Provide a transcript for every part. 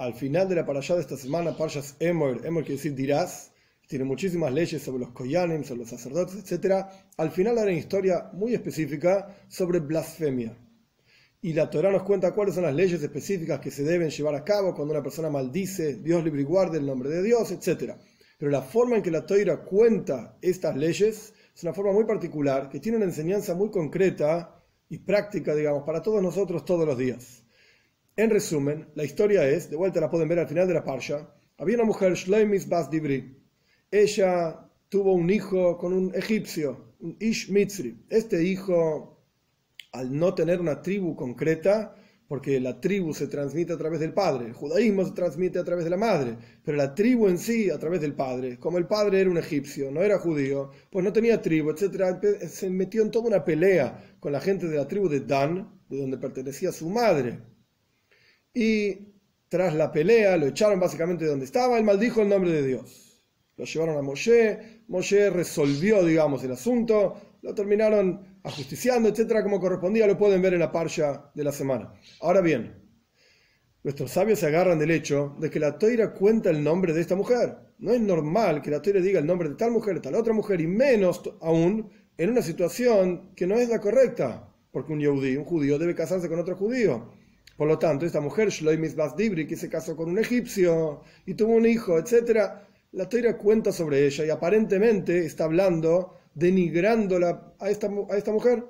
al final de la parashá de esta semana, Parshas Emor, Emor quiere decir dirás, tiene muchísimas leyes sobre los koyanim, sobre los sacerdotes, etc. Al final hay una historia muy específica sobre blasfemia. Y la Torá nos cuenta cuáles son las leyes específicas que se deben llevar a cabo cuando una persona maldice, Dios libre y guarde el nombre de Dios, etc. Pero la forma en que la Torá cuenta estas leyes es una forma muy particular, que tiene una enseñanza muy concreta y práctica, digamos, para todos nosotros todos los días. En resumen, la historia es, de vuelta la pueden ver al final de la parsha, había una mujer, Shloimis Bas Dibri. Ella tuvo un hijo con un egipcio, un Ish Mitzri. Este hijo, al no tener una tribu concreta, porque la tribu se transmite a través del padre, el judaísmo se transmite a través de la madre, pero la tribu en sí a través del padre. Como el padre era un egipcio, no era judío, pues no tenía tribu, etc. Se metió en toda una pelea con la gente de la tribu de Dan, de donde pertenecía su madre. Y tras la pelea lo echaron básicamente de donde estaba, él maldijo el nombre de Dios. Lo llevaron a Moshe, Moshe resolvió, digamos, el asunto, lo terminaron ajusticiando, etcétera, como correspondía, lo pueden ver en la parsha de la semana. Ahora bien, nuestros sabios se agarran del hecho de que la Torá cuenta el nombre de esta mujer. No es normal que la Torá diga el nombre de tal mujer, de tal otra mujer, y menos aún en una situación que no es la correcta, porque un judío debe casarse con otro judío. Por lo tanto, esta mujer, Shloimis Bas Dibri, que se casó con un egipcio y tuvo un hijo, etcétera, la Torá cuenta sobre ella y aparentemente está hablando, denigrándola a esta mujer,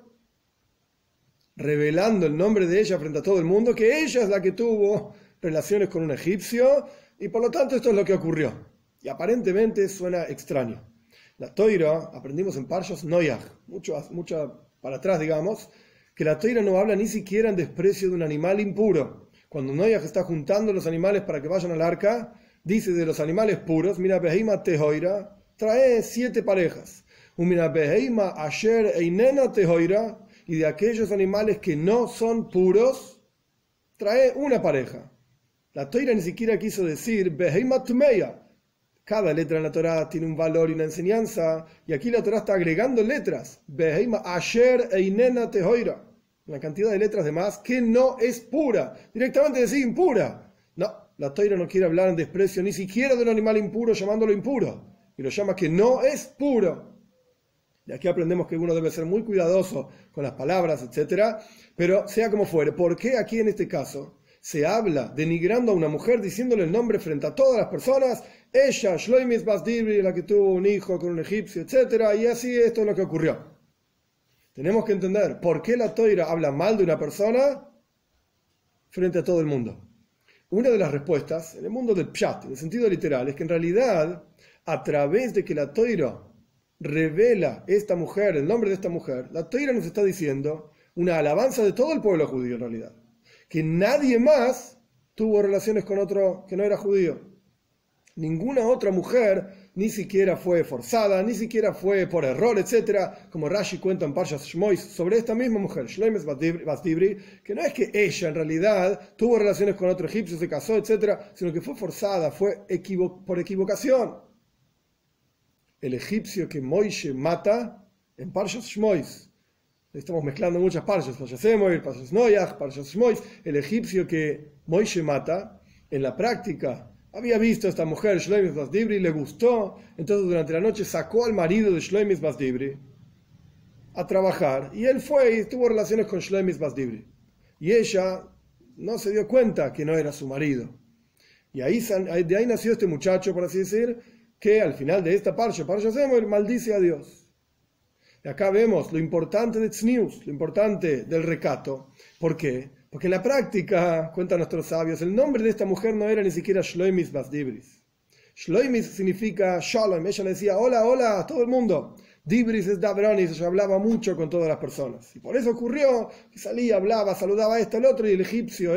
revelando el nombre de ella frente a todo el mundo, que ella es la que tuvo relaciones con un egipcio y por lo tanto esto es lo que ocurrió. Y aparentemente suena extraño. La Torá, aprendimos en Parshas Noach, mucho para atrás, digamos, que la Torá no habla ni siquiera en desprecio de un animal impuro. Cuando Noach está juntando los animales para que vayan al arca, dice de los animales puros, mira, Beheima Tehoira, trae 7 parejas. Mira, Beheima Asher Einena Tehoira, y de aquellos animales que no son puros, trae una pareja. La Torá ni siquiera quiso decir Beheima Tumeya. Cada letra en la Torá tiene un valor y una enseñanza, y aquí la Torá está agregando letras. Beheima Asher Einena Tehoira. Una cantidad de letras de más que no es pura. Directamente decir impura. No. La Torá no quiere hablar en desprecio ni siquiera de un animal impuro llamándolo impuro, y lo llama que no es puro. Y aquí aprendemos que uno debe ser muy cuidadoso con las palabras, etc. Pero sea como fuere, ¿por qué aquí en este caso se habla denigrando a una mujer diciéndole el nombre frente a todas las personas? Ella, Shloimis Bas Dibri, la que tuvo un hijo con un egipcio, etc. Y así esto es lo que ocurrió. Tenemos que entender por qué la Torá habla mal de una persona frente a todo el mundo. Una de las respuestas, en el mundo del pshat, en el sentido literal, es que en realidad, a través de que la Torá revela esta mujer, el nombre de esta mujer, la Torá nos está diciendo una alabanza de todo el pueblo judío en realidad. Que nadie más tuvo relaciones con otro que no era judío. Ninguna otra mujer ni siquiera fue forzada, ni siquiera fue por error, etc. Como Rashi cuenta en Parshas Shmois sobre esta misma mujer, Shloimis Bas Dibri, que no es que ella en realidad tuvo relaciones con otro egipcio, se casó, etc., sino que fue forzada, fue por equivocación. El egipcio que Moishe mata en Parshas Shmois, estamos mezclando muchas parshas, Parshas Emor, Parshas Noach, Parshas Shmois, el egipcio que Moishe mata, en la práctica, había visto a esta mujer, Shloimis Bas Dibri, le gustó, entonces durante la noche sacó al marido de Shloimis Bas Dibri a trabajar, y él fue y tuvo relaciones con Shloimis Bas Dibri. Y ella no se dio cuenta que no era su marido. Y de ahí nació este muchacho, por así decir, que al final de esta parsha Semor, maldice a Dios. Y acá vemos lo importante de Tznius, lo importante del recato. ¿Por qué? Porque en la práctica, cuentan nuestros sabios, el nombre de esta mujer no era ni siquiera Shloimis Bas Dibris. Shloimis significa Shalom. Ella le decía hola, hola a todo el mundo. Dibris es Dabronis, ella hablaba mucho con todas las personas. Y por eso ocurrió que salía, hablaba, saludaba a este, al otro, y el egipcio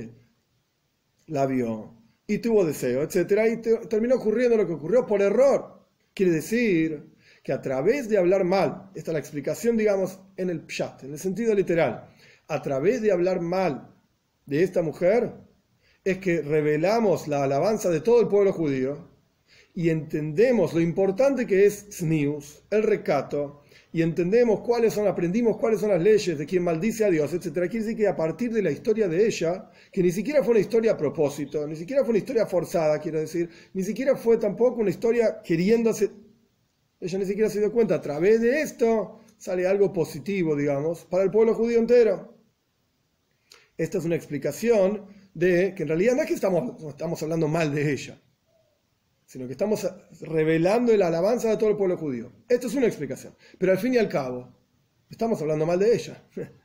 la vio y tuvo deseo, etc. Y terminó ocurriendo lo que ocurrió por error. Quiere decir que a través de hablar mal, esta es la explicación, digamos, en el pshat, en el sentido literal, a través de hablar mal de esta mujer, es que revelamos la alabanza de todo el pueblo judío y entendemos lo importante que es tznius, el recato, y entendemos aprendimos cuáles son las leyes de quien maldice a Dios, etc., quiere decir que a partir de la historia de ella, que ni siquiera fue una historia a propósito, ni siquiera fue una historia forzada, quiero decir, ni siquiera fue tampoco una historia queriéndose, ella ni siquiera se dio cuenta, a través de esto sale algo positivo, digamos, para el pueblo judío entero. Esta es una explicación de que en realidad no es que estamos hablando mal de ella, sino que estamos revelando la alabanza de todo el pueblo judío. Esto es una explicación. Pero al fin y al cabo, estamos hablando mal de ella.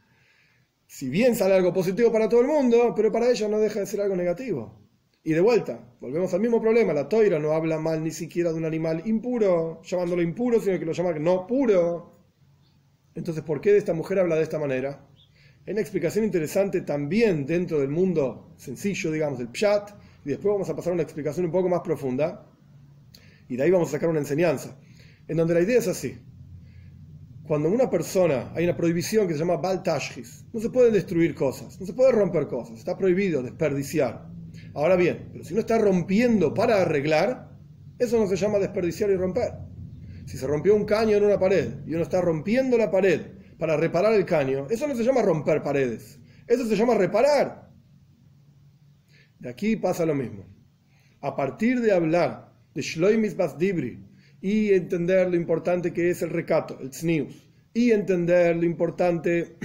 Si bien sale algo positivo para todo el mundo, pero para ella no deja de ser algo negativo. Y de vuelta, volvemos al mismo problema. La Toira no habla mal ni siquiera de un animal impuro, llamándolo impuro, sino que lo llama no puro. Entonces, ¿por qué de esta mujer habla de esta manera? Hay una explicación interesante también dentro del mundo sencillo, digamos, del Pshat, y después vamos a pasar a una explicación un poco más profunda. Y de ahí vamos a sacar una enseñanza, en donde la idea es así. Cuando una persona, hay una prohibición que se llama Bal Tashchis, no se pueden destruir cosas, no se puede romper cosas, está prohibido desperdiciar. Ahora bien, pero si uno está rompiendo para arreglar, eso no se llama desperdiciar y romper. Si se rompió un caño en una pared y uno está rompiendo la pared para reparar el caño, eso no se llama romper paredes, eso se llama reparar. De aquí pasa lo mismo. A partir de hablar de Shloimis Bas Dibri y entender lo importante que es el recato, el tznius, y entender lo importante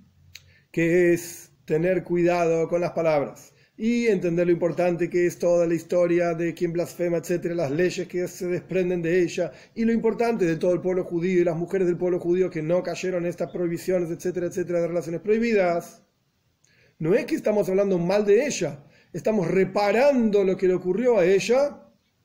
que es tener cuidado con las palabras, y entender lo importante que es toda la historia de quien blasfema, etcétera, las leyes que se desprenden de ella, y lo importante de todo el pueblo judío y las mujeres del pueblo judío que no cayeron en estas prohibiciones, etcétera, etcétera, de relaciones prohibidas. No es que estamos hablando mal de ella, estamos reparando lo que le ocurrió a ella.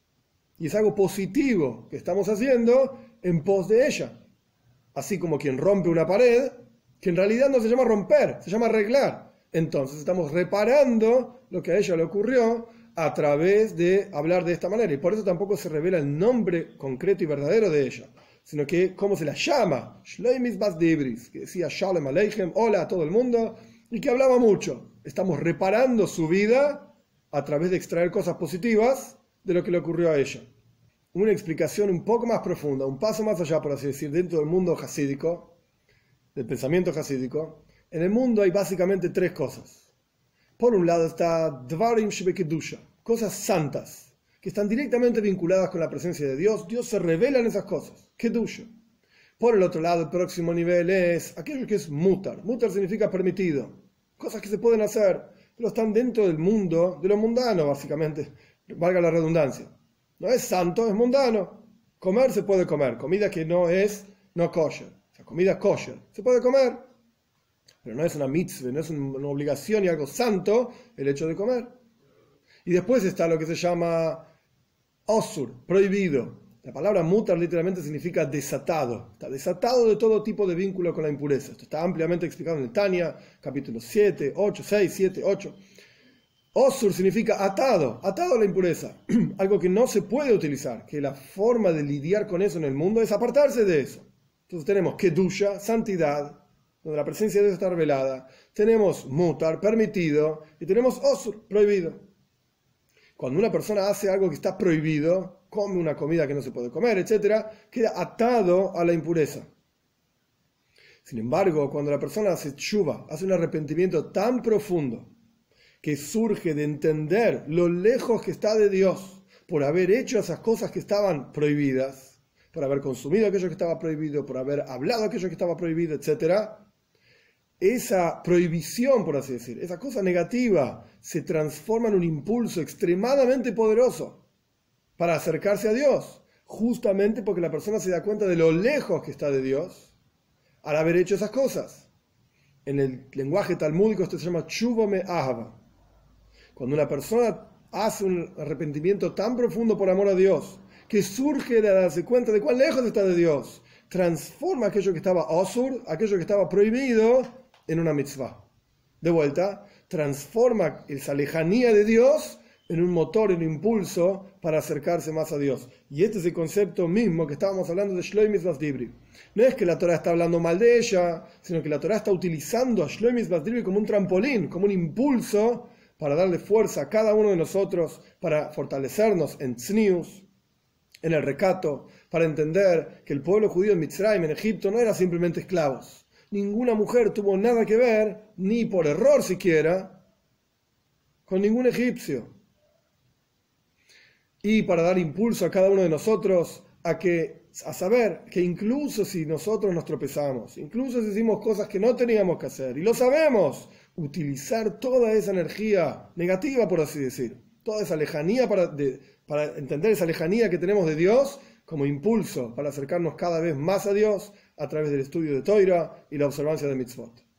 Y es algo positivo que estamos haciendo en pos de ella. Así como quien rompe una pared, que en realidad no se llama romper, se llama arreglar. Entonces estamos reparando lo que a ella le ocurrió a través de hablar de esta manera. Y por eso tampoco se revela el nombre concreto y verdadero de ella, sino que cómo se la llama. Shleimis Bas Dibris, que decía Shalom Aleichem, hola a todo el mundo, y que hablaba mucho. Estamos reparando su vida a través de extraer cosas positivas de lo que le ocurrió a ella. Una explicación un poco más profunda, un paso más allá, por así decir, dentro del mundo hasídico, del pensamiento hasídico. En el mundo hay básicamente tres cosas. Por un lado está Dvarim Shebekedusha, cosas santas, que están directamente vinculadas con la presencia de Dios. Dios se revela en esas cosas, Kedusha. Por el otro lado, el próximo nivel es aquello que es mutar. Mutar significa permitido, cosas que se pueden hacer, pero están dentro del mundo, de lo mundano, básicamente. Valga la redundancia. No es santo, es mundano. Comer se puede comer. Comida que no es no kosher. O sea, comida kosher. Se puede comer. Pero no es una mitzvah, no es una obligación y algo santo el hecho de comer. Y después está lo que se llama osur, prohibido. La palabra mutar literalmente significa desatado. Está desatado de todo tipo de vínculo con la impureza. Esto está ampliamente explicado en el Tanya, capítulos 7, 8, 6, 7, 8. Osur significa atado, atado a la impureza, algo que no se puede utilizar, que la forma de lidiar con eso en el mundo es apartarse de eso. Entonces tenemos kedusha, santidad, donde la presencia de Dios está revelada, tenemos mutar, permitido, y tenemos osur, prohibido. Cuando una persona hace algo que está prohibido, come una comida que no se puede comer, etc., queda atado a la impureza. Sin embargo, cuando la persona hace tshuva, hace un arrepentimiento tan profundo, que surge de entender lo lejos que está de Dios por haber hecho esas cosas que estaban prohibidas, por haber consumido aquello que estaba prohibido, por haber hablado aquello que estaba prohibido, etc., esa prohibición, por así decir, esa cosa negativa, se transforma en un impulso extremadamente poderoso para acercarse a Dios, justamente porque la persona se da cuenta de lo lejos que está de Dios al haber hecho esas cosas. En el lenguaje talmúdico esto se llama tshuva me'ahava. Cuando una persona hace un arrepentimiento tan profundo por amor a Dios, que surge de darse cuenta de cuán lejos está de Dios, transforma aquello que estaba osur, aquello que estaba prohibido, en una mitzvah. De vuelta, transforma esa lejanía de Dios en un motor, en un impulso para acercarse más a Dios. Y este es el concepto mismo que estábamos hablando de Shloimis Bas Dibri. No es que la Torah está hablando mal de ella, sino que la Torah está utilizando a Shloimis Bas Dibri como un trampolín, como un impulso para darle fuerza a cada uno de nosotros, para fortalecernos en tznius, en el recato, para entender que el pueblo judío en Mitzrayim, en Egipto, no era simplemente esclavos. Ninguna mujer tuvo nada que ver, ni por error siquiera, con ningún egipcio. Y para dar impulso a cada uno de nosotros a saber que incluso si nosotros nos tropezamos, incluso si hicimos cosas que no teníamos que hacer, y lo sabemos, utilizar toda esa energía negativa, por así decir, toda esa lejanía para entender esa lejanía que tenemos de Dios como impulso para acercarnos cada vez más a Dios a través del estudio de Toira y la observancia de mitzvot.